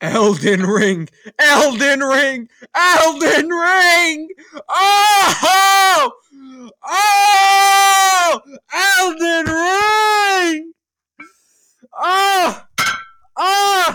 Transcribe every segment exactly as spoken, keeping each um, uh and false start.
Elden Ring! Elden Ring! Elden Ring! Oh! Oh! Elden Ring! Oh! Oh!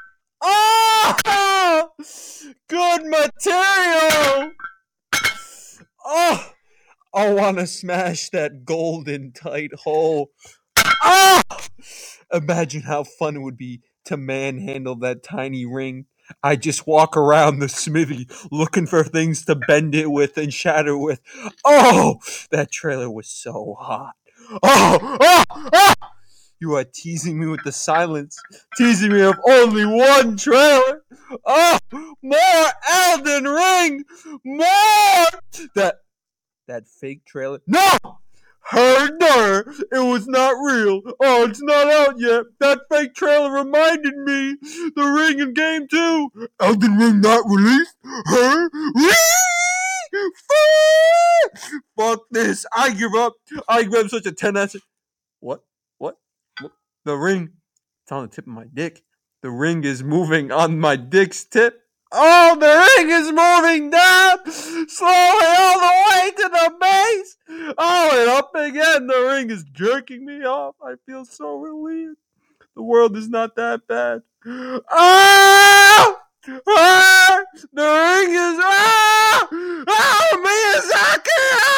Oh! Good material! Oh! I want to smash that golden tight hole. Oh! Imagine how fun it would be to manhandle that tiny ring. I just walk around the smithy looking for things to bend it with and shatter with. Oh, that trailer was so hot. Oh, oh, oh! You are teasing me with the silence, teasing me of only one trailer. Oh, more Elden Ring, more that that fake trailer. No. Heard her! It was not real. Oh, it's not out yet. That fake trailer reminded me. The Ring in Game two. Elden Ring not released? Her? Fuck this. I give up. I give up such a ten ass. What? What? What? The ring. It's on the tip of my dick. The ring is moving on my dick's tip. Oh, the ring is moving down slowly all the way to the base. Oh, and up again. The ring is jerking me off. I feel so relieved. The world is not that bad. Oh! Ah! The ring is... Ah! Oh, Miyazaki!